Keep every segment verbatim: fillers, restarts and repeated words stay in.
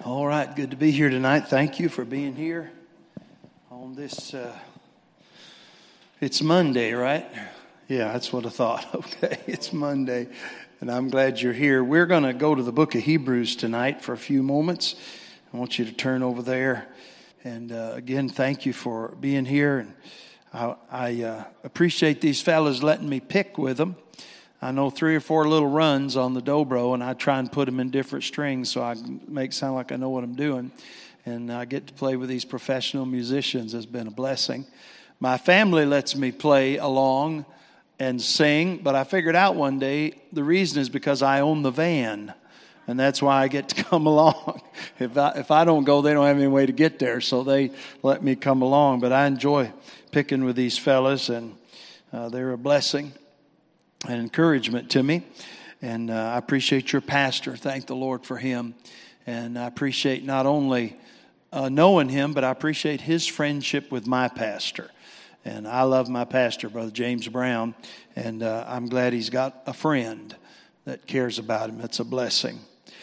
All right, good to be here tonight. Thank you for being here on this. Uh, it's Monday, right? Yeah, that's what I thought. Okay, it's Monday, and I'm glad you're here. We're going to go to the book of Hebrews tonight for a few moments. I want you to turn over there. And uh, again, thank you for being here. And I, I uh, appreciate these fellas letting me pick with them. I know three or four little runs on the dobro, and I try and put them in different strings so I make it sound like I know what I'm doing. And I get to play with these professional musicians. It's been a blessing. My family lets me play along and sing, but I figured out one day the reason is because I own the van, and that's why I get to come along. If I, if I don't go, they don't have any way to get there, so they let me come along. But I enjoy picking with these fellas, and uh, they're a blessing and encouragement to me. And uh, I appreciate your pastor. Thank the Lord for him. And I appreciate not only uh, knowing him, but I appreciate his friendship with my pastor. And I love my pastor, Brother James Brown. And uh, I'm glad he's got a friend that cares about him. It's a blessing.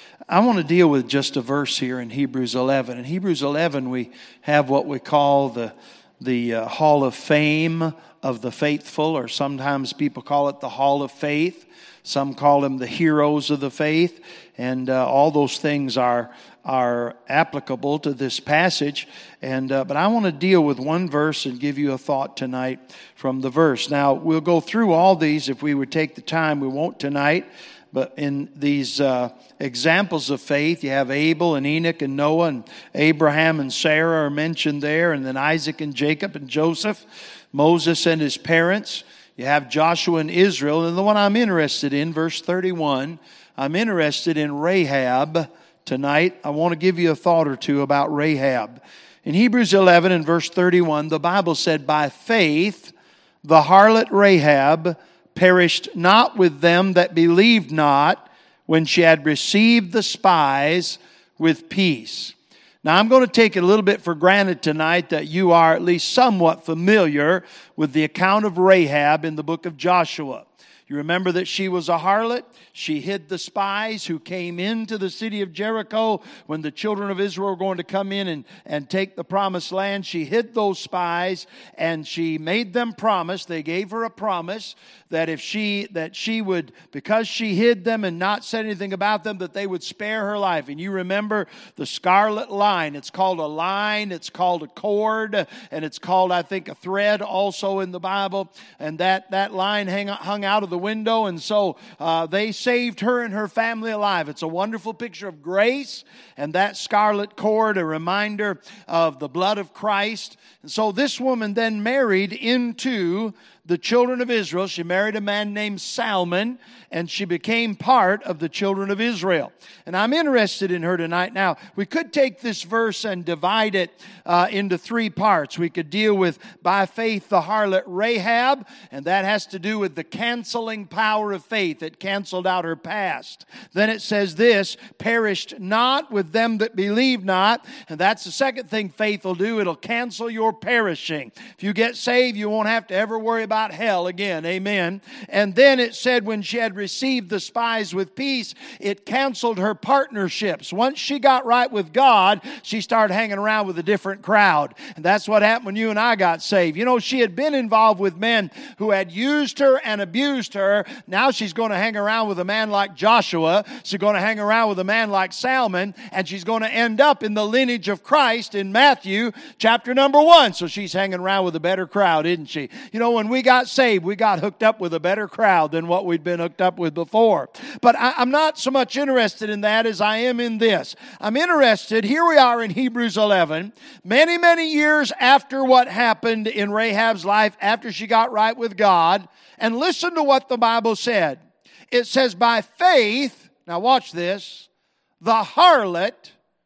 I want to deal with just a verse here in Hebrews eleven. In Hebrews eleven, we have what we call the, the uh, Hall of Fame of the faithful, or sometimes people call it the Hall of Faith. Some call them the heroes of the faith, and uh, all those things are are applicable to this passage. And uh, but I want to deal with one verse and give you a thought tonight from the verse. Now we'll go through all these if we would take the time. We won't tonight. But in these uh, examples of faith, you have Abel and Enoch and Noah, and Abraham and Sarah are mentioned there, and then Isaac and Jacob and Joseph, Moses and his parents. You have Joshua and Israel. And the one I'm interested in, verse thirty-one, I'm interested in Rahab tonight. I want to give you a thought or two about Rahab. In Hebrews eleven and verse thirty-one, the Bible said, "By faith the harlot Rahab perished not with them that believed not, when she had received the spies with peace." Now, I'm going to take it a little bit for granted tonight that you are at least somewhat familiar with the account of Rahab in the book of Joshua. You remember that she was a harlot. She hid the spies who came into the city of Jericho when the children of Israel were going to come in and, and take the promised land. She hid those spies, and she made them promise. They gave her a promise that if she that she would, because she hid them and not said anything about them, that they would spare her life. And you remember the scarlet line. It's called a line. It's called a cord, and it's called, I think, a thread also in the Bible. And that that line hang, hung out of the window, and so uh, they saved her and her family alive. It's a wonderful picture of grace, and that scarlet cord, a reminder of the blood of Christ. And so this woman then married into the children of Israel. She married a man named Salmon, and she became part of the children of Israel. And I'm interested in her tonight. Now, we could take this verse and divide it uh, into three parts. We could deal with, by faith, the harlot Rahab, and that has to do with the canceling power of faith. It canceled out her past. Then it says this, perished not with them that believe not. And that's the second thing faith will do. It'll cancel your perishing. If you get saved, you won't have to ever worry about about hell again. Amen. And then it said when she had received the spies with peace, it canceled her partnerships. Once she got right with God, she started hanging around with a different crowd. And that's what happened when you and I got saved. You know, she had been involved with men who had used her and abused her. Now she's going to hang around with a man like Joshua. She's going to hang around with a man like Salmon. And she's going to end up in the lineage of Christ in Matthew chapter number one. So she's hanging around with a better crowd, isn't she? You know, when we got saved, we got hooked up with a better crowd than what we'd been hooked up with before. But I, I'm not so much interested in that as I am in this. I'm interested, here we are in Hebrews eleven, many, many years after what happened in Rahab's life, after she got right with God, and listen to what the Bible said. It says, by faith, now watch this, the harlot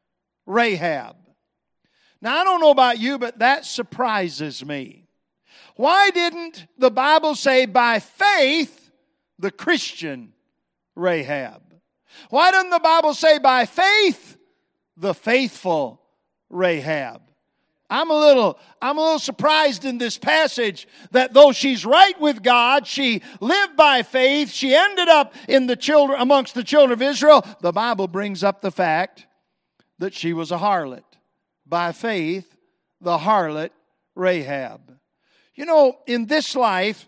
Rahab. Now, I don't know about you, but that surprises me. Why didn't the Bible say by faith the Christian Rahab? Why doesn't the Bible say by faith the faithful Rahab? I'm a little I'm a little surprised in this passage that though she's right with God, she lived by faith, she ended up in the children amongst the children of Israel. The Bible brings up the fact that she was a harlot. By faith, the harlot Rahab. You know, in this life,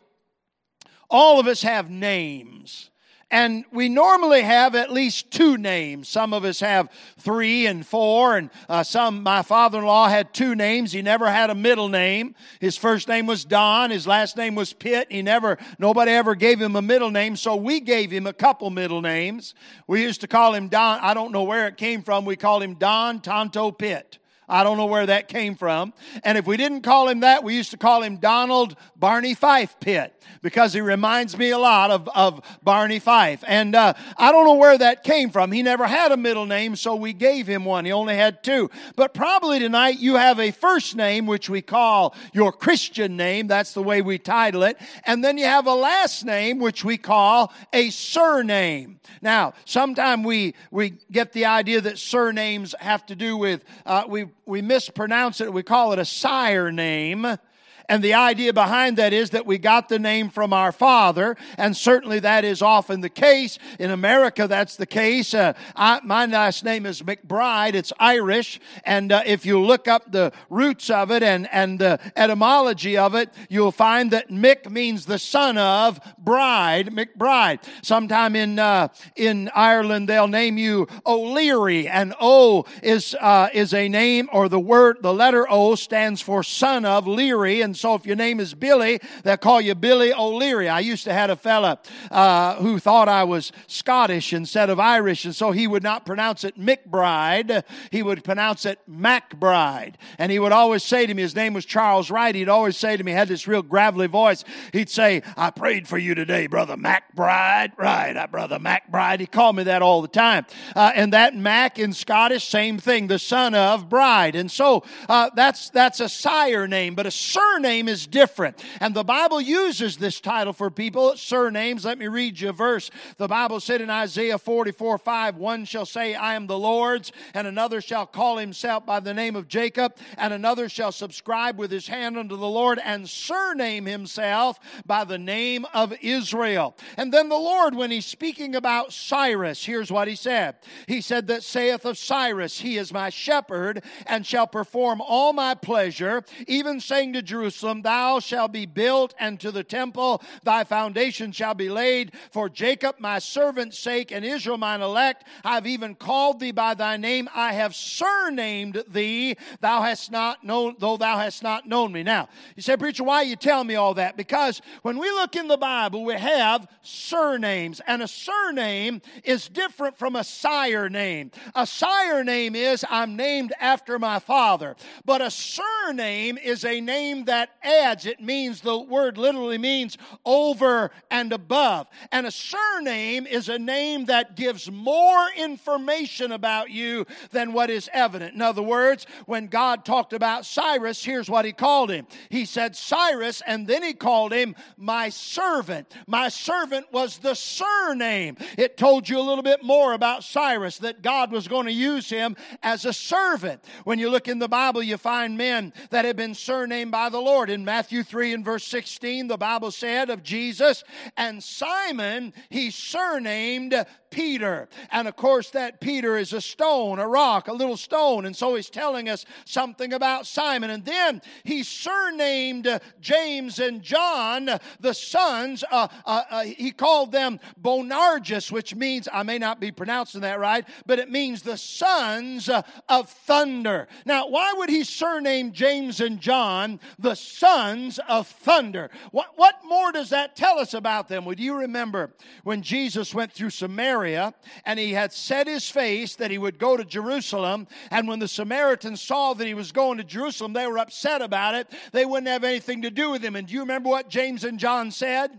all of us have names. And we normally have at least two names. Some of us have three and four. And uh, some, my father-in-law had two names. He never had a middle name. His first name was Don. His last name was Pitt. He never, nobody ever gave him a middle name. So we gave him a couple middle names. We used to call him Don. I don't know where it came from. We called him Don Tonto Pitt. I don't know where that came from. And if we didn't call him that, we used to call him Donald Barney Fife Pitt, because he reminds me a lot of, of Barney Fife. And uh, I don't know where that came from. He never had a middle name, so we gave him one. He only had two. But probably tonight you have a first name, which we call your Christian name. That's the way we title it. And then you have a last name, which we call a surname. Now, sometimes we, we get the idea that surnames have to do with, uh, we We mispronounce it. We call it a sire name. And the idea behind that is that we got the name from our father, and certainly that is often the case. In America, that's the case. Uh, I, my last name is McBride. It's Irish, and uh, if you look up the roots of it and, and the etymology of it, you'll find that Mick means the son of bride, McBride. Sometime in uh, in Ireland, they'll name you O'Leary, and O is uh, is a name, or the word, the letter O stands for son of Leary, and so if your name is Billy, they'll call you Billy O'Leary. I used to have a fella uh, who thought I was Scottish instead of Irish, and so he would not pronounce it McBride. He would pronounce it MacBride. And he would always say to me, his name was Charles Wright, he'd always say to me, he had this real gravelly voice, he'd say, I prayed for you today, Brother MacBride. Right, Brother MacBride. He called me that all the time. Uh, and that Mac in Scottish, same thing, the son of bride. And so uh, that's, that's a sire name, but a surname Name is different. And the Bible uses this title for people, surnames. Let me read you a verse. The Bible said in Isaiah forty-four five, one shall say, I am the Lord's, and another shall call himself by the name of Jacob, and another shall subscribe with his hand unto the Lord, and surname himself by the name of Israel. And then the Lord, when he's speaking about Cyrus, here's what he said. He said that saith of Cyrus, he is my shepherd, and shall perform all my pleasure, even saying to Jerusalem, thou shalt be built, and to the temple thy foundation shall be laid. For Jacob my servant's sake, and Israel mine elect, I have even called thee by thy name. I have surnamed thee, thou hast not known, though thou hast not known me. Now, you say, preacher, why you tell me all that? Because when we look in the Bible, we have surnames, and a surname is different from a sire name. A sire name is, I'm named after my father. But a surname is a name that adds. It means, the word literally means over and above. And a surname is a name that gives more information about you than what is evident. In other words, when God talked about Cyrus, here's what he called him. He said Cyrus, and then he called him my servant. My servant was the surname. It told you a little bit more about Cyrus, that God was going to use him as a servant. When you look in the Bible, you find men that have been surnamed by the Lord. In Matthew three and verse sixteen, the Bible said of Jesus, and Simon he surnamed Peter. And of course that Peter is a stone, a rock, a little stone. And so he's telling us something about Simon. And then he surnamed James and John, the sons. Uh, uh, uh, he called them Boanerges, which means, I may not be pronouncing that right, but it means the sons of thunder. Now, why would he surname James and John the sons of thunder? What, what more does that tell us about them? Would you remember when Jesus went through Samaria and he had set his face that he would go to Jerusalem, and when the Samaritans saw that he was going to Jerusalem, they were upset about it. They wouldn't have anything to do with him. And do you remember what James and John said?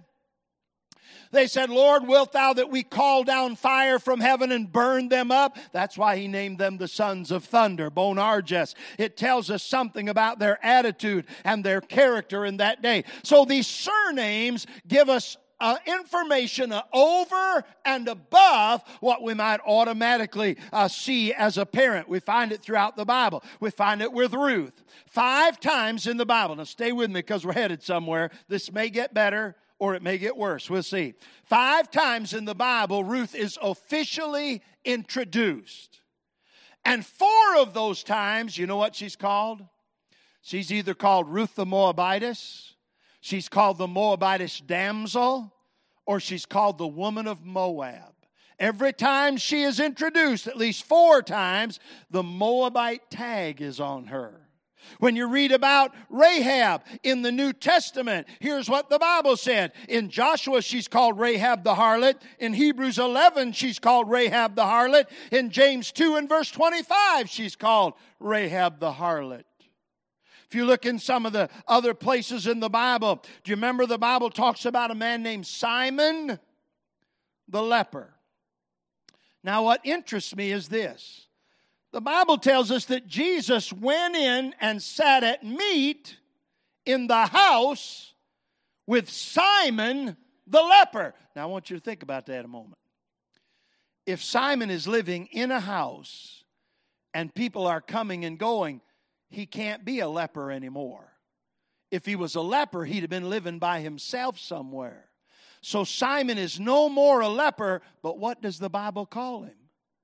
They said, Lord, wilt thou that we call down fire from heaven and burn them up? That's why he named them the sons of thunder, Boanerges. It tells us something about their attitude and their character in that day. So these surnames give us Uh, information uh, over and above what we might automatically uh, see as a parent. We find it throughout the Bible. We find it with Ruth. Five times in the Bible. Now stay with me because we're headed somewhere. This may get better or it may get worse. We'll see. Five times in the Bible, Ruth is officially introduced. And four of those times, you know what she's called? She's either called Ruth the Moabitess, she's called the Moabitess damsel, or she's called the woman of Moab. Every time she is introduced, at least four times, the Moabite tag is on her. When you read about Rahab in the New Testament, here's what the Bible said. In Joshua, she's called Rahab the harlot. In Hebrews eleven, she's called Rahab the harlot. In James two and verse twenty-five, she's called Rahab the harlot. If you look in some of the other places in the Bible, do you remember the Bible talks about a man named Simon the leper? Now, what interests me is this. The Bible tells us that Jesus went in and sat at meat in the house with Simon the leper. Now, I want you to think about that a moment. If Simon is living in a house and people are coming and going, he can't be a leper anymore. If he was a leper, he'd have been living by himself somewhere. So Simon is no more a leper, but what does the Bible call him?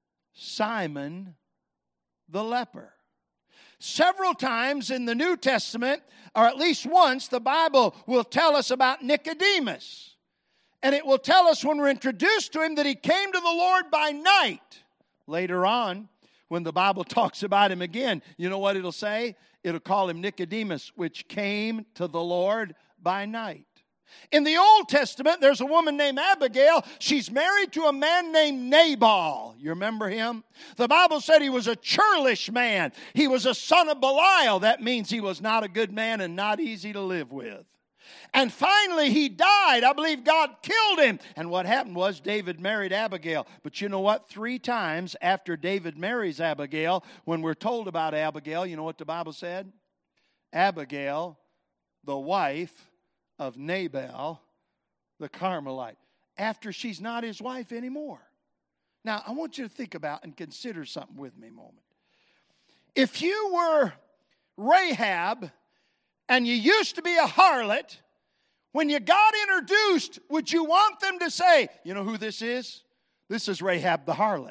Simon the leper. Several times in the New Testament, or at least once, the Bible will tell us about Nicodemus. And it will tell us when we're introduced to him that he came to the Lord by night. Later on, when the Bible talks about him again, you know what it'll say? It'll call him Nicodemus, which came to the Lord by night. In the Old Testament, there's a woman named Abigail. She's married to a man named Nabal. You remember him? The Bible said he was a churlish man. He was a son of Belial. That means he was not a good man and not easy to live with. And finally, he died. I believe God killed him. And what happened was David married Abigail. But you know what? Three times after David marries Abigail, when we're told about Abigail, you know what the Bible said? Abigail, the wife of Nabal, the Carmelite, after she's not his wife anymore. Now, I want you to think about and consider something with me a moment. If you were Rahab and you used to be a harlot, when you got introduced, would you want them to say, you know who this is? This is Rahab the harlot.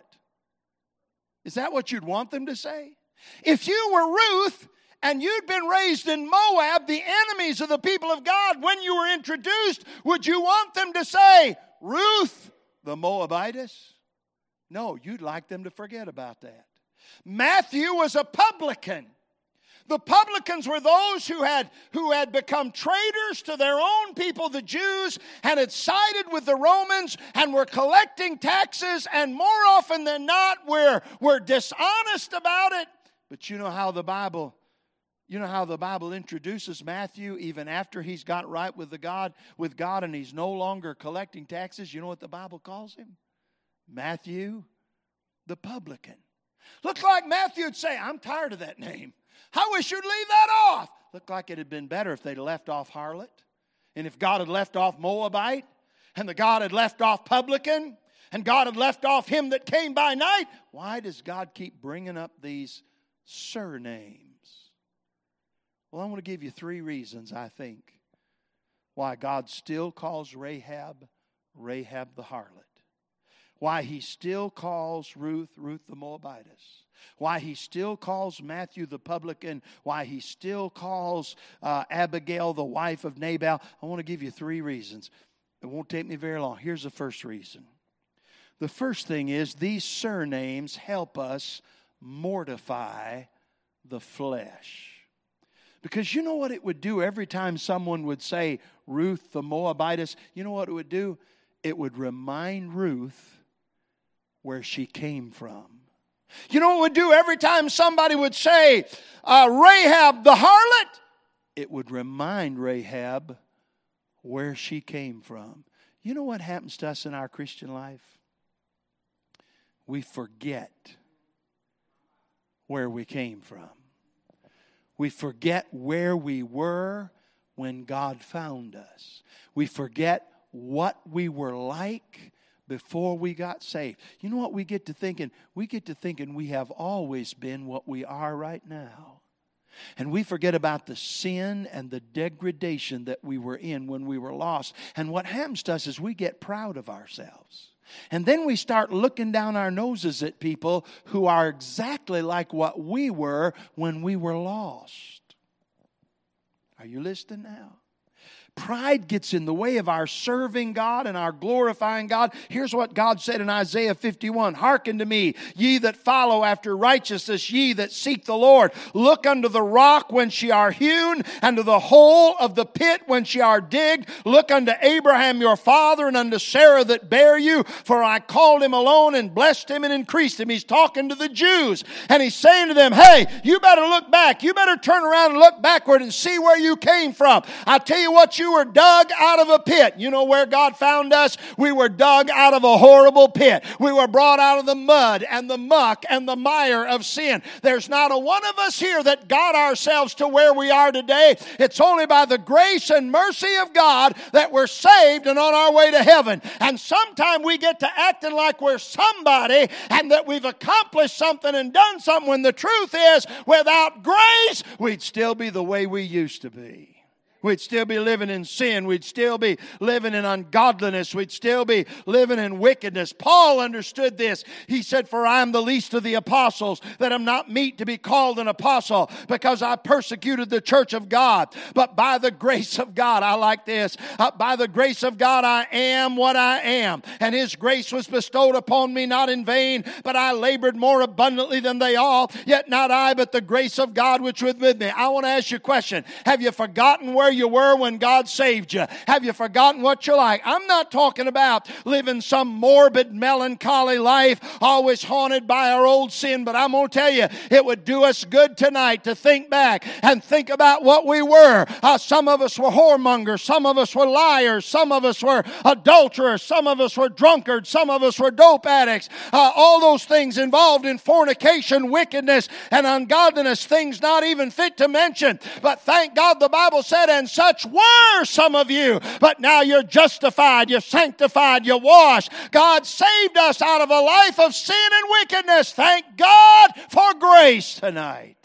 Is that what you'd want them to say? If you were Ruth and you'd been raised in Moab, the enemies of the people of God, when you were introduced, would you want them to say, Ruth the Moabitess? No, you'd like them to forget about that. Matthew was a publican. The publicans were those who had, who had become traitors to their own people, the Jews, and had sided with the Romans and were collecting taxes, and more often than not were, were dishonest about it. But you know how the Bible, you know how the Bible introduces Matthew even after he's got right with the God, with God and he's no longer collecting taxes? You know what the Bible calls him? Matthew the publican. Looked like Matthew would say, I'm tired of that name. I wish you'd leave that off. Looked like it had been better if they'd left off harlot. And if God had left off Moabite. And the God had left off publican. And God had left off him that came by night. Why does God keep bringing up these surnames? Well, I want to give you three reasons, I think, why God still calls Rahab, Rahab the harlot. Why he still calls Ruth, Ruth the Moabitess. Why he still calls Matthew the publican. Why he still calls uh, Abigail the wife of Nabal. I want to give you three reasons. It won't take me very long. Here's the first reason. The first thing is these surnames help us mortify the flesh. Because you know what it would do every time someone would say Ruth the Moabitess? You know what it would do? It would remind Ruth where she came from. You know what it would do every time somebody would say uh, Rahab the harlot? It would remind Rahab where she came from. You know what happens to us in our Christian life? We forget where we came from. We forget where we were when God found us. We forget what we were like before we got saved. You know what we get to thinking? We get to thinking we have always been what we are right now. And we forget about the sin and the degradation that we were in when we were lost. And what happens to us is we get proud of ourselves. And then we start looking down our noses at people who are exactly like what we were when we were lost. Are you listening now? Pride gets in the way of our serving God and our glorifying God. Here's what God said in Isaiah fifty-one. Hearken to me, ye that follow after righteousness, ye that seek the Lord. Look unto the rock when she are hewn, and to the hole of the pit when she are digged. Look unto Abraham your father, and unto Sarah that bare you. For I called him alone, and blessed him, and increased him. He's talking to the Jews. And he's saying to them, hey, you better look back. You better turn around and look backward and see where you came from. I'll tell you what, you You were dug out of a pit. You know where God found us? We were dug out of a horrible pit. We were brought out of the mud and the muck and the mire of sin. There's not a one of us here that got ourselves to where we are today. It's only by the grace and mercy of God that we're saved and on our way to heaven. And sometime we get to acting like we're somebody and that we've accomplished something and done something, when the truth is, without grace, we'd still be the way we used to be. We'd still be living in sin. We'd still be living in ungodliness. We'd still be living in wickedness. Paul understood this. He said, for I am the least of the apostles, that am not meet to be called an apostle, because I persecuted the church of God. But by the grace of God, I like this, uh, by the grace of God I am what I am. And His grace was bestowed upon me not in vain, but I labored more abundantly than they all. Yet not I, but the grace of God which was with me. I want to ask you a question. Have you forgotten where you were when God saved you? Have you forgotten what you're like? I'm not talking about living some morbid, melancholy life, always haunted by our old sin, but I'm going to tell you, it would do us good tonight to think back and think about what we were. Uh, some of us were whoremongers, some of us were liars, some of us were adulterers, some of us were drunkards, some of us were dope addicts. Uh, all those things involved in fornication, wickedness, and ungodliness, things not even fit to mention. But thank God the Bible said, and such were some of you, but now you're justified, you're sanctified, you're washed. God saved us out of a life of sin and wickedness. Thank God for grace tonight.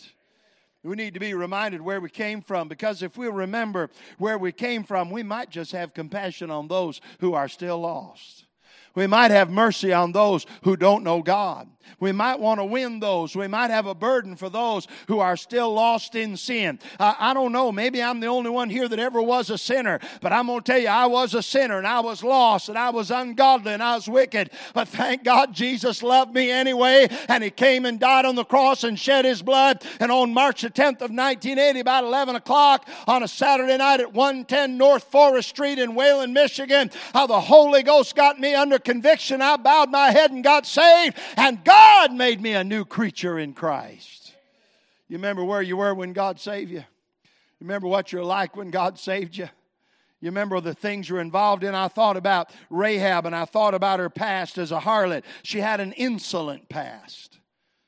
We need to be reminded where we came from, because if we remember where we came from, we might just have compassion on those who are still lost. We might have mercy on those who don't know God. We might want to win those. We might have a burden for those who are still lost in sin. Uh, I don't know. Maybe I'm the only one here that ever was a sinner. But I'm going to tell you, I was a sinner, and I was lost, and I was ungodly, and I was wicked. But thank God Jesus loved me anyway, and He came and died on the cross and shed His blood. And on March the tenth of nineteen eighty, about eleven o'clock on a Saturday night at one ten North Forest Street in Wayland, Michigan, how the Holy Ghost got me under conviction. I bowed my head and got saved, and God God made me a new creature in Christ. You remember where you were when God saved you? You remember what you're like when God saved you? You remember the things you're involved in? I thought about Rahab, and I thought about her past as a harlot. She had an insolent past.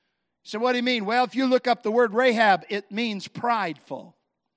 So what do you mean? Well, if you look up the word Rahab, it means prideful.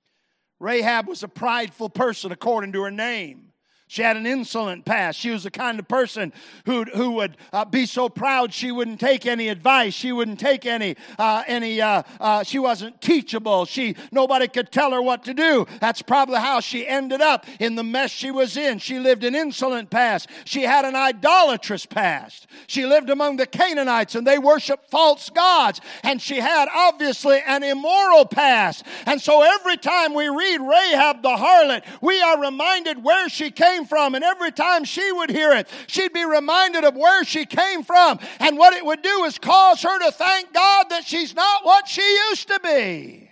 Rahab was a prideful person according to her name. She had an insolent past. She was the kind of person who who would uh, be so proud she wouldn't take any advice. She wouldn't take any uh, any. Uh, uh, she wasn't teachable. She nobody could tell her what to do. That's probably how she ended up in the mess she was in. She lived an insolent past. She had an idolatrous past. She lived among the Canaanites, and they worshiped false gods. And she had obviously an immoral past. And so every time we read Rahab the harlot, we are reminded where she came from, and every time she would hear it, she'd be reminded of where she came from, and what it would do is cause her to thank God that she's not what she used to be.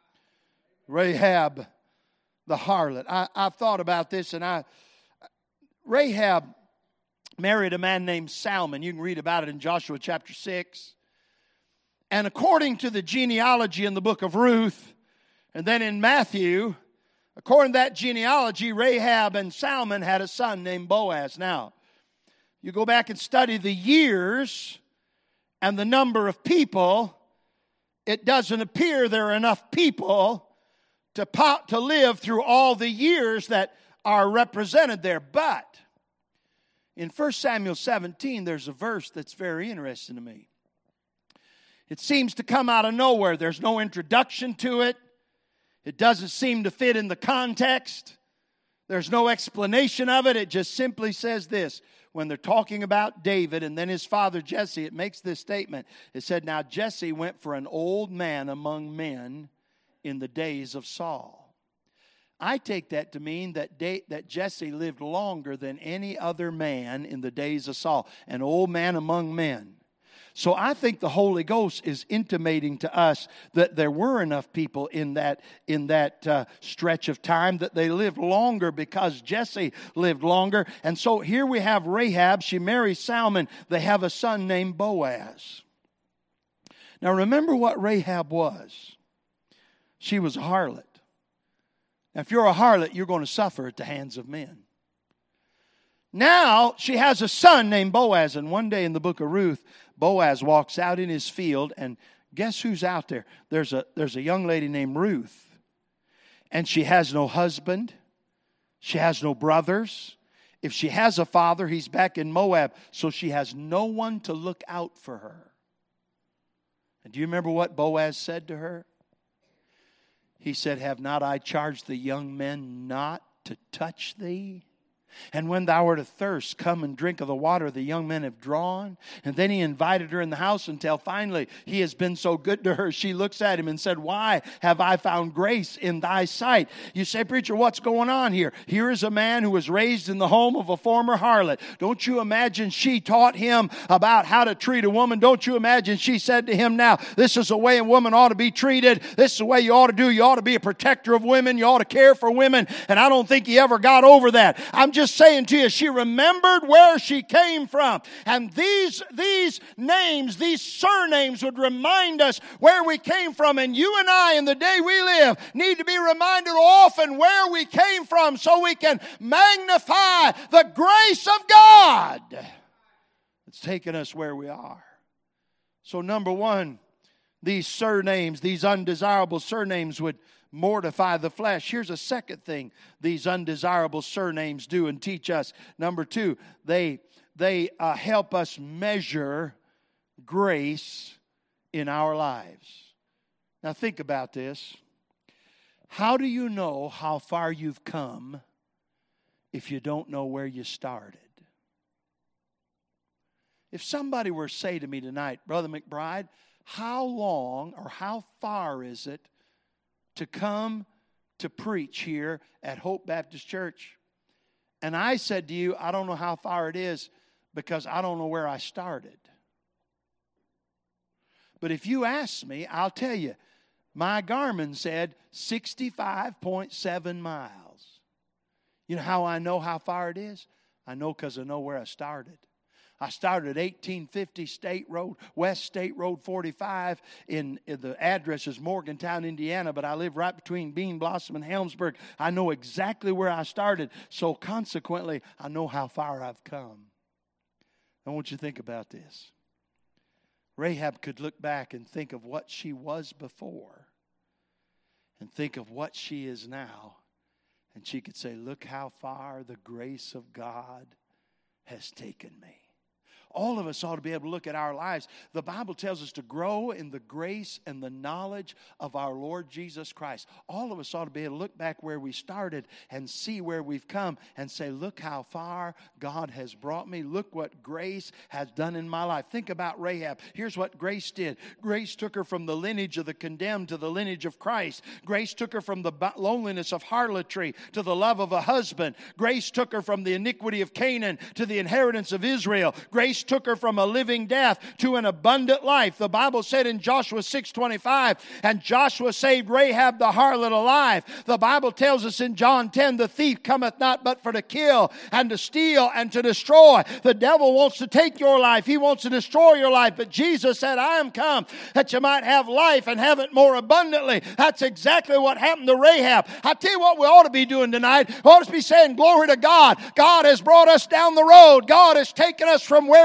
Rahab the harlot. I, I've thought about this, and I Rahab married a man named Salmon. You can read about it in Joshua chapter six. And according to the genealogy in the book of Ruth, and then in Matthew, according to that genealogy, Rahab and Salmon had a son named Boaz. Now, you go back and study the years and the number of people, it doesn't appear there are enough people to, pop, to live through all the years that are represented there. But in First Samuel seventeen, there's a verse that's very interesting to me. It seems to come out of nowhere. There's no introduction to it. It doesn't seem to fit in the context. There's no explanation of it. It just simply says this. when they're talking about David and then his father Jesse, it makes this statement. It said, now Jesse went for an old man among men in the days of Saul. I take that to mean that, da- that Jesse lived longer than any other man in the days of Saul. An old man among men. So I think the Holy Ghost is intimating to us that there were enough people in that, in that uh, stretch of time that they lived longer because Jesse lived longer. And so here we have Rahab. She marries Salmon. They have a son named Boaz. Now remember what Rahab was. She was a harlot. Now if you're a harlot, you're going to suffer at the hands of men. Now she has a son named Boaz. And one day in the book of Ruth, Boaz walks out in his field, and guess who's out there? There's a, there's a young lady named Ruth. And she has no husband. She has no brothers. If she has a father, he's back in Moab. So she has no one to look out for her. And do you remember what Boaz said to her? He said, have not I charged the young men not to touch thee? And when thou art athirst, come and drink of the water the young men have drawn. And then he invited her in the house until finally he has been so good to her. She looks at him and said, why have I found grace in thy sight? You say, preacher, what's going on here? Here is a man who was raised in the home of a former harlot. Don't you imagine she taught him about how to treat a woman? Don't you imagine she said to him, now, this is the way a woman ought to be treated. This is the way you ought to do. You ought to be a protector of women. You ought to care for women. And I don't think he ever got over that. I'm just saying to you, she remembered where she came from. And these, these names, these surnames would remind us where we came from. And you and I, in the day we live, need to be reminded often where we came from so we can magnify the grace of God that's taken us where we are. So number one, these surnames, these undesirable surnames would mortify the flesh. Here's a second thing these undesirable surnames do and teach us. Number two, they, they uh, help us measure grace in our lives. Now think about this. How do you know how far you've come if you don't know where you started? If somebody were to say to me tonight, Brother McBride, how long or how far is it to come to preach here at Hope Baptist Church? And I said to you, I don't know how far it is because I don't know where I started. But if you ask me, I'll tell you, my Garmin said sixty-five point seven miles. You know how I know how far it is? I know because I know where I started. I started at eighteen fifty State Road, West State Road forty-five. In, in the address is Morgantown, Indiana, but I live right between Bean Blossom and Helmsburg. I know exactly where I started, so consequently, I know how far I've come. I want you to think about this. Rahab could look back and think of what she was before and think of what she is now, and she could say, look how far the grace of God has taken me. All of us ought to be able to look at our lives. The Bible tells us to grow in the grace and the knowledge of our Lord Jesus Christ. All of us ought to be able to look back where we started and see where we've come and say, look how far God has brought me. Look what grace has done in my life. Think about Rahab. Here's what grace did. Grace took her from the lineage of the condemned to the lineage of Christ. Grace took her from the loneliness of harlotry to the love of a husband. Grace took her from the iniquity of Canaan to the inheritance of Israel. Grace took her from a living death to an abundant life. The Bible said in Joshua six twenty-five, and Joshua saved Rahab the harlot alive. The Bible tells us in John ten, the thief cometh not but for to kill and to steal and to destroy. The devil wants to take your life. He wants to destroy your life. But Jesus said, I am come that you might have life and have it more abundantly. That's exactly what happened to Rahab. I tell you what we ought to be doing tonight. We ought to be saying, glory to God. God has brought us down the road. God has taken us from where we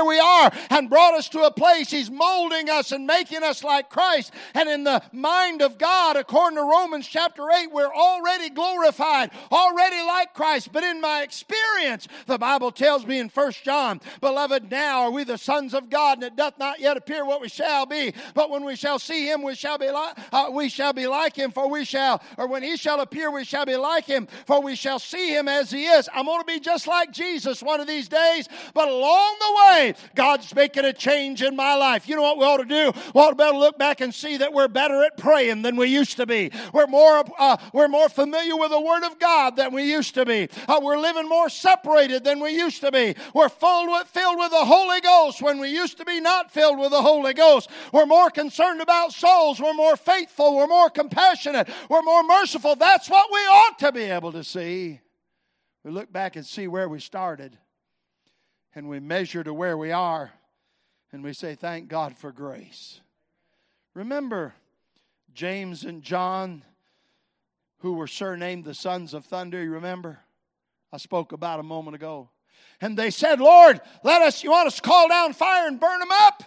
we are and brought us to a place. He's molding us and making us like Christ. And in the mind of God, according to Romans chapter eight, we're already glorified, already like Christ. But in my experience, the Bible tells me in First John, beloved, now are we the sons of God, and it doth not yet appear what we shall be. But when we shall see him, we shall be like uh, we shall be like him, for we shall, or when he shall appear, we shall be like him, for we shall see him as he is. I'm going to be just like Jesus one of these days. But along the way, God's making a change in my life. You know what we ought to do? We ought to be able to look back and see that we're better at praying than we used to be. We're more uh, we're more familiar with the Word of God than we used to be. Uh, we're living more separated than we used to be. We're filled with, filled with the Holy Ghost when we used to be not filled with the Holy Ghost. We're more concerned about souls. We're more faithful. We're more compassionate. We're more merciful. That's what we ought to be able to see. We look back and see where we started, and we measure to where we are, and we say, thank God for grace. Remember James and John, who were surnamed the sons of thunder? You remember? I spoke about a moment ago. And they said, Lord, let us, you want us to call down fire and burn them up?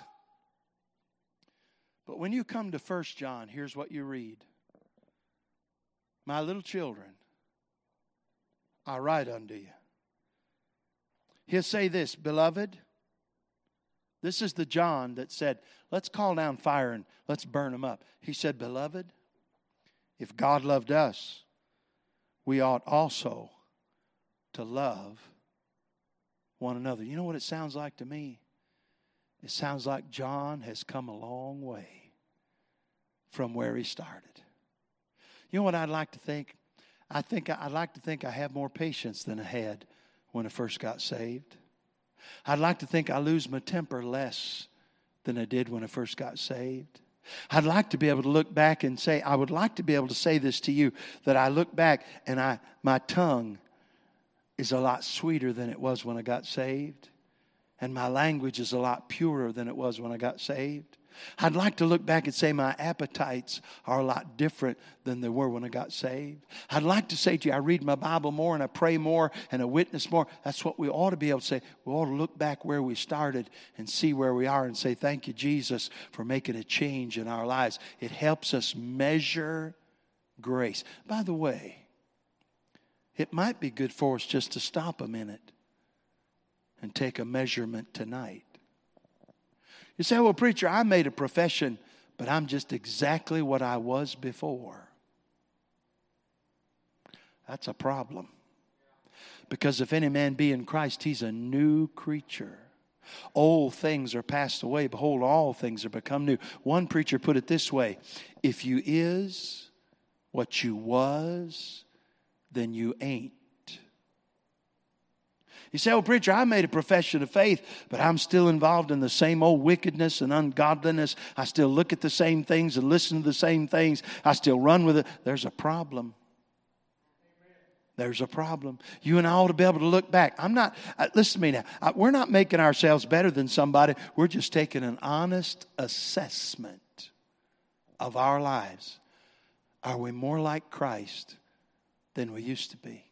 But when you come to First John, here's what you read. My little children, I write unto you. He'll say this, beloved. This is the John that said, let's call down fire and let's burn them up. He said, beloved, if God loved us, we ought also to love one another. You know what it sounds like to me? It sounds like John has come a long way from where he started. You know what I'd like to think? I think I'd like to think I have more patience than I had when I first got saved. I'd like to think I lose my temper less than I did when I first got saved. I'd like to be able to look back and say, I would like to be able to say this to you, that I look back and I my tongue is a lot sweeter than it was when I got saved. And my language is a lot purer than it was when I got saved. I'd like to look back and say my appetites are a lot different than they were when I got saved. I'd like to say to you, I read my Bible more and I pray more and I witness more. That's what we ought to be able to say. We ought to look back where we started and see where we are and say, thank you, Jesus, for making a change in our lives. It helps us measure grace. By the way, it might be good for us just to stop a minute and take a measurement tonight. You say, well, preacher, I made a profession, but I'm just exactly what I was before. That's a problem. Because if any man be in Christ, he's a new creature. Old things are passed away. Behold, all things are become new. One preacher put it this way: if you is what you was, then you ain't. You say, oh, preacher, I made a profession of faith, but I'm still involved in the same old wickedness and ungodliness. I still look at the same things and listen to the same things. I still run with it. There's a problem. There's a problem. You and I ought to be able to look back. I'm not, uh, listen to me now. Uh, we're not making ourselves better than somebody. We're just taking an honest assessment of our lives. Are we more like Christ than we used to be?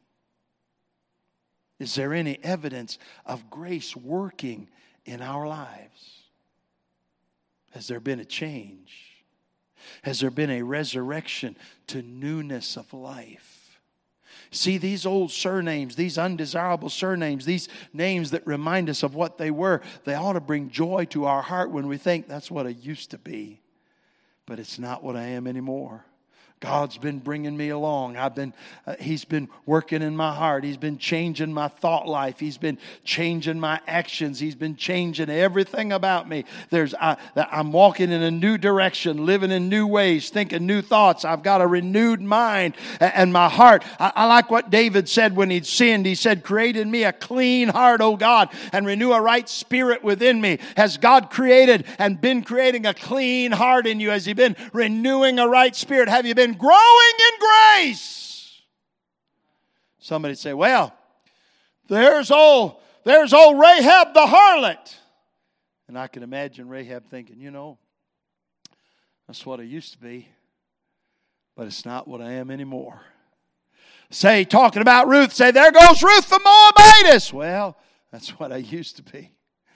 Is there any evidence of grace working in our lives? Has there been a change? Has there been a resurrection to newness of life? See, these old surnames, these undesirable surnames, these names that remind us of what they were, they ought to bring joy to our heart when we think that's what I used to be. But it's not what I am anymore. God's been bringing me along. I've been, uh, He's been working in my heart. He's been changing my thought life. He's been changing my actions. He's been changing everything about me. There's, I, I'm walking in a new direction, living in new ways, thinking new thoughts. I've got a renewed mind and my heart. I, I like what David said when he'd sinned. He said, create in me a clean heart, O God, and renew a right spirit within me. Has God created and been creating a clean heart in you? Has He been renewing a right spirit? Have you been growing in grace? Somebody say, well, there's old, there's old Rahab the harlot. And I can imagine Rahab thinking, you know, that's what I used to be, but it's not what I am anymore. Say, talking about Ruth, say, there goes Ruth the Moabitess. Well, that's what I used to be,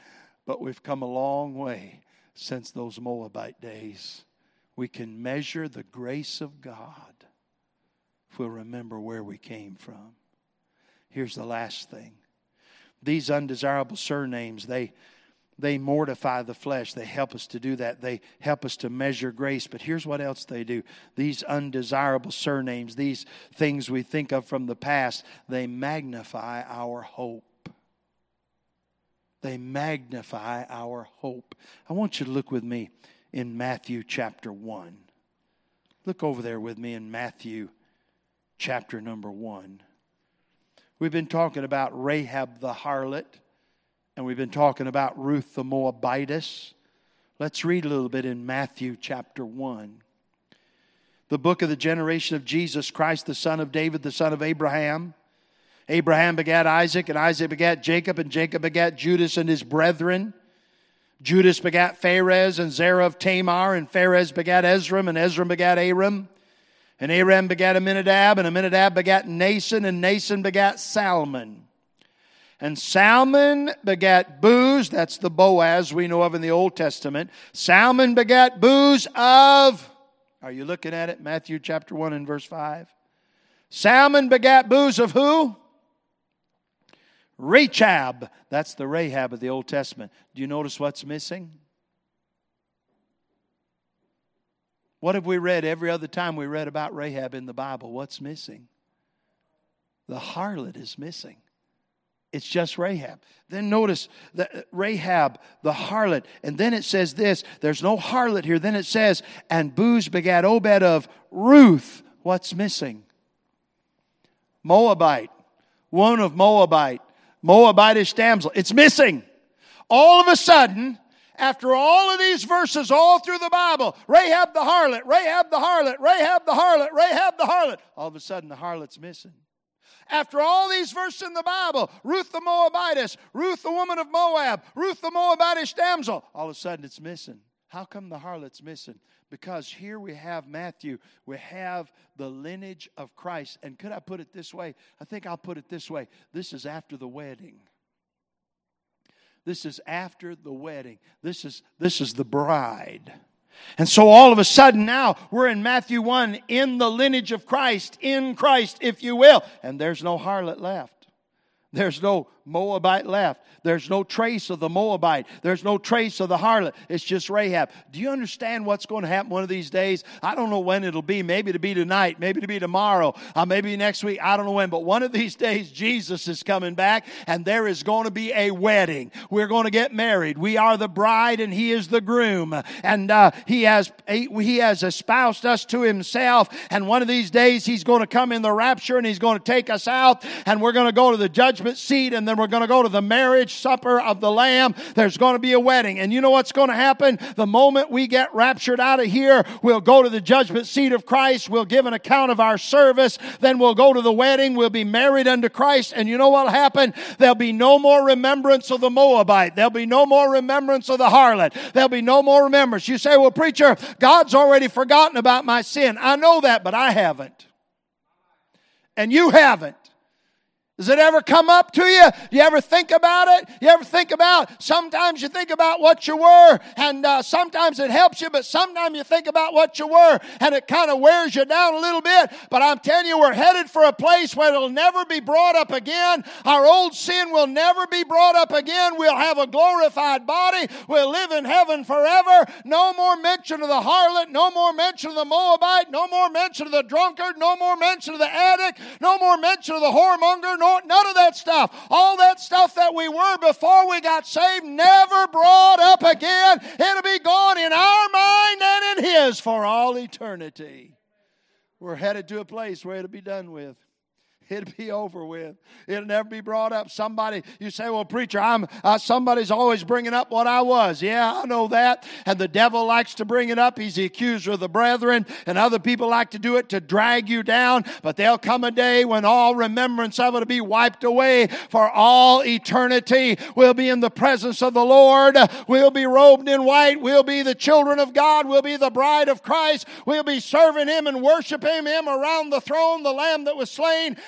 But we've come a long way since those Moabite days. We can measure the grace of God if we'll remember where we came from. Here's the last thing. These undesirable surnames, they, they mortify the flesh. They help us to do that. They help us to measure grace. But here's what else they do. These undesirable surnames, these things we think of from the past, they magnify our hope. They magnify our hope. I want you to look with me in Matthew chapter one. Look over there with me in Matthew chapter number one. We've been talking about Rahab the harlot, and we've been talking about Ruth the Moabitess. Let's read a little bit in Matthew chapter one. The book of the generation of Jesus Christ, the son of David, the son of Abraham. Abraham begat Isaac, and Isaac begat Jacob, and Jacob begat Judas and his brethren. Judas begat Pharez and Zerah of Tamar, and Pharez begat Ezram, and Ezram begat Aram. And Aram begat Aminadab, and Aminadab begat Nason, and Nason begat Salmon. And Salmon begat Booz, that's the Boaz we know of in the Old Testament. Salmon begat Booz of, are you looking at it? Matthew chapter one and verse five. Salmon begat Booz of who? Rechab. That's the Rahab of the Old Testament. Do you notice what's missing? What have we read every other time we read about Rahab in the Bible? What's missing? The harlot is missing. It's just Rahab. Then notice that Rahab, the harlot. And then it says this. There's no harlot here. Then it says, and Booz begat Obed of Ruth. What's missing? Moabite. One of Moabite. Moabitish damsel. It's missing. All of a sudden, after all of these verses all through the Bible, Rahab the harlot, Rahab the harlot, Rahab the harlot, Rahab the harlot, all of a sudden the harlot's missing. After all these verses in the Bible, Ruth the Moabitess, Ruth the woman of Moab, Ruth the Moabitish damsel, all of a sudden it's missing. How come the harlot's missing? Because here we have Matthew, we have the lineage of Christ. And could I put it this way? I think I'll put it this way. This is after the wedding. This is after the wedding. This is, this is the bride. And so all of a sudden now we're in Matthew one in the lineage of Christ, in Christ, if you will. And there's no harlot left. There's no Moabite left. There's no trace of the Moabite. There's no trace of the harlot. It's just Rahab. Do you understand what's going to happen one of these days? I don't know when it'll be. Maybe it'll be tonight. Maybe it'll be tomorrow. Uh, maybe next week. I don't know when. But one of these days, Jesus is coming back, and there is going to be a wedding. We're going to get married. We are the bride, and He is the groom. And uh, He has He has espoused us to Himself. And one of these days, He's going to come in the rapture, and He's going to take us out, and we're going to go to the judgment seat, and then we're going to go to the marriage supper of the Lamb. There's going to be a wedding. And you know what's going to happen? The moment we get raptured out of here, we'll go to the judgment seat of Christ. We'll give an account of our service. Then we'll go to the wedding. We'll be married unto Christ. And you know what'll happen? There'll be no more remembrance of the Moabite. There'll be no more remembrance of the harlot. There'll be no more remembrance. You say, well, preacher, God's already forgotten about my sin. I know that, but I haven't. And you haven't. Does it ever come up to you? Do you ever think about it? You ever think about, sometimes you think about what you were, and uh, sometimes it helps you, but sometimes you think about what you were, and it kind of wears you down a little bit. But I'm telling you, we're headed for a place where it'll never be brought up again. Our old sin will never be brought up again. We'll have a glorified body. We'll live in heaven forever. No more mention of the harlot. No more mention of the Moabite. No more mention of the drunkard. No more mention of the addict. No more mention of the whoremonger. No, none of that stuff. All that stuff that we were before we got saved, never brought up again. It'll be gone in our mind and in His for all eternity. We're headed to a place where it'll be done with. It'll be over with. It'll never be brought up. Somebody, you say, well, preacher, I'm uh, somebody's always bringing up what I was. Yeah, I know that. And the devil likes to bring it up. He's the accuser of the brethren. And other people like to do it to drag you down. But there'll come a day when all remembrance of it will be wiped away for all eternity. We'll be in the presence of the Lord. We'll be robed in white. We'll be the children of God. We'll be the bride of Christ. We'll be serving Him and worshiping Him around the throne, the Lamb that was slain.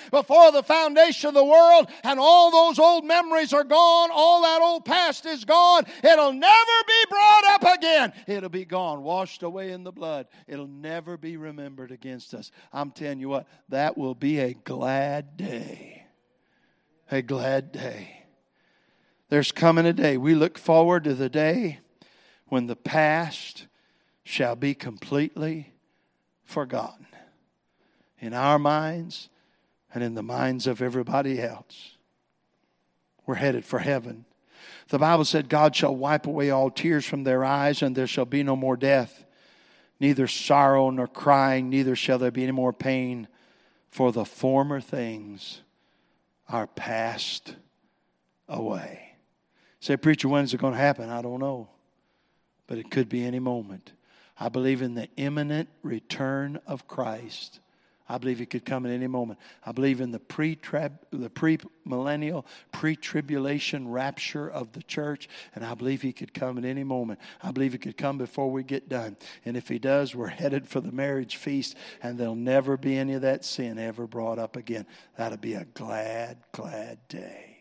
before the foundation of the world, and all those old memories are gone. All that old past is gone. It'll never be brought up again. It'll be gone, washed away in the blood. It'll never be remembered against us. I'm telling you what, that will be a glad day. A glad day. There's coming a day. We look forward to the day when the past shall be completely forgotten in our minds and in the minds of everybody else. We're headed for heaven. The Bible said God shall wipe away all tears from their eyes, and there shall be no more death, neither sorrow nor crying, neither shall there be any more pain, for the former things are passed away. Say, preacher, when is it going to happen? I don't know. But it could be any moment. I believe in the imminent return of Christ. I believe it could come at any moment. I believe in the pre-trib, the pre-millennial, pre-tribulation rapture of the church. And I believe He could come at any moment. I believe He could come before we get done. And if He does, we're headed for the marriage feast. And there'll never be any of that sin ever brought up again. That'll be a glad, glad day.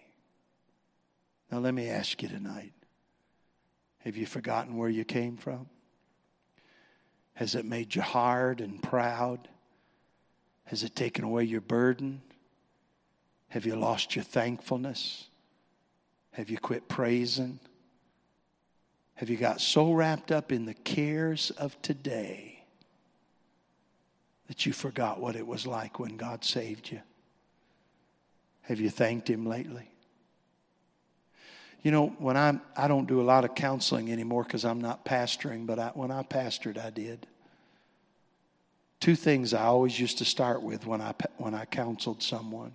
Now let me ask you tonight. Have you forgotten where you came from? Has it made you hard and proud? Has it taken away your burden? Have you lost your thankfulness? Have you quit praising? Have you got so wrapped up in the cares of today that you forgot what it was like when God saved you? Have you thanked Him lately? You know, when I'm, I don't do a lot of counseling anymore because I'm not pastoring, but I, when I pastored, I did. Two things I always used to start with when I when I counseled someone.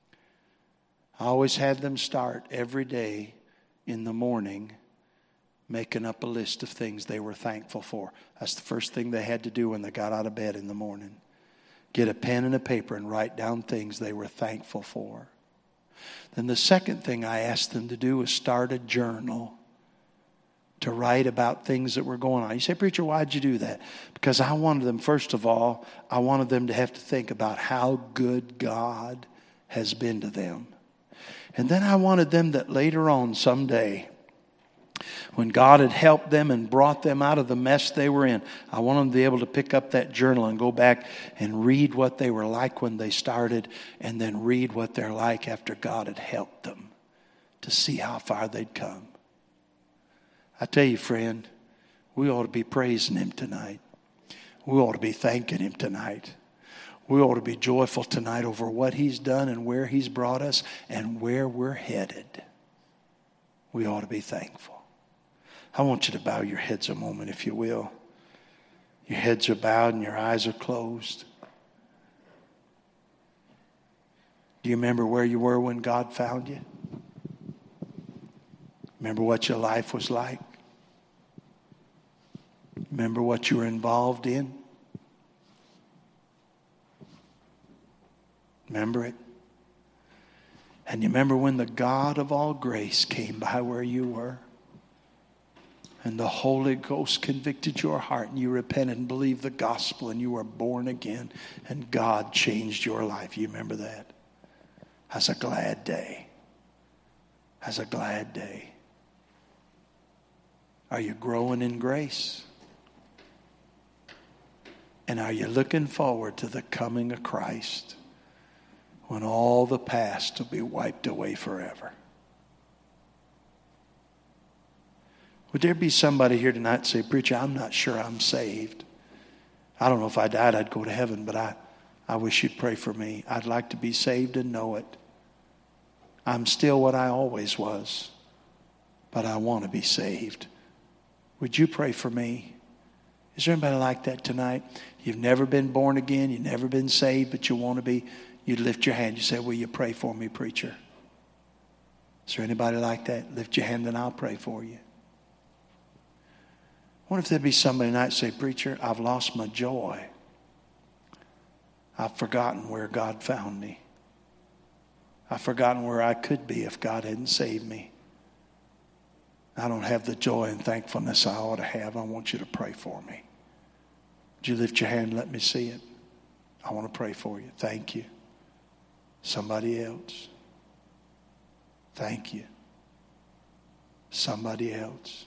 I always had them start every day in the morning making up a list of things they were thankful for. That's the first thing they had to do when they got out of bed in the morning. Get a pen and a paper and write down things they were thankful for. Then the second thing I asked them to do was start a journal to write about things that were going on. You say, preacher, why'd you do that? Because I wanted them, first of all, I wanted them to have to think about how good God has been to them. And then I wanted them that later on someday, when God had helped them and brought them out of the mess they were in, I want them to be able to pick up that journal and go back and read what they were like when they started, and then read what they're like after God had helped them, to see how far they'd come. I tell you, friend, we ought to be praising Him tonight. We ought to be thanking Him tonight. We ought to be joyful tonight over what He's done and where He's brought us and where we're headed. We ought to be thankful. I want you to bow your heads a moment, if you will. Your heads are bowed and your eyes are closed. Do you remember where you were when God found you? Remember what your life was like? Remember what you were involved in? Remember it? And you remember when the God of all grace came by where you were? And the Holy Ghost convicted your heart and you repented and believed the gospel and you were born again and God changed your life. You remember that? That's a glad day. That's a glad day. Are you growing in grace? And are you looking forward to the coming of Christ when all the past will be wiped away forever? Would there be somebody here tonight say, preacher, I'm not sure I'm saved. I don't know if I died, I'd go to heaven, but I, I wish you'd pray for me. I'd like to be saved and know it. I'm still what I always was, but I want to be saved. Would you pray for me? Is there anybody like that tonight? You've never been born again. You've never been saved, but you want to be. You lift your hand. You say, will you pray for me, preacher? Is there anybody like that? Lift your hand and I'll pray for you. I wonder if there'd be somebody tonight say, preacher, I've lost my joy. I've forgotten where God found me. I've forgotten where I could be if God hadn't saved me. I don't have the joy and thankfulness I ought to have. I want you to pray for me. Would you lift your hand and let me see it? I want to pray for you. Thank you. Somebody else. Thank you. Somebody else.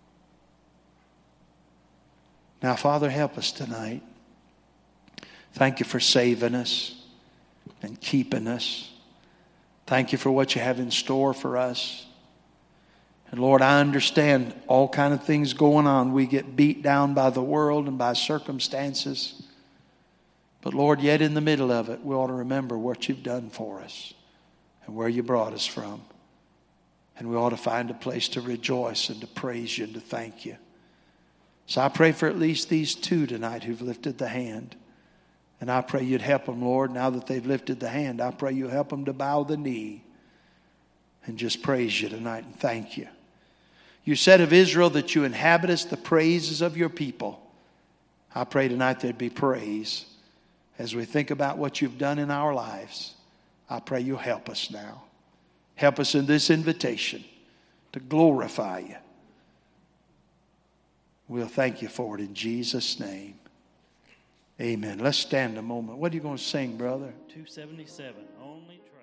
Now, Father, help us tonight. Thank you for saving us and keeping us. Thank you for what you have in store for us. And Lord, I understand all kind of things going on. We get beat down by the world and by circumstances. But Lord, yet in the middle of it, we ought to remember what you've done for us and where you brought us from. And we ought to find a place to rejoice and to praise you and to thank you. So I pray for at least these two tonight who've lifted the hand. And I pray you'd help them, Lord. Now that they've lifted the hand, I pray you help them to bow the knee and just praise you tonight and thank you. You said of Israel that you inhabitest the praises of your people. I pray tonight there'd be praise as we think about what you've done in our lives. I pray you'll help us now. Help us in this invitation to glorify you. We'll thank you for it in Jesus' name. Amen. Let's stand a moment. What are you going to sing, brother? two seventy-seven. Only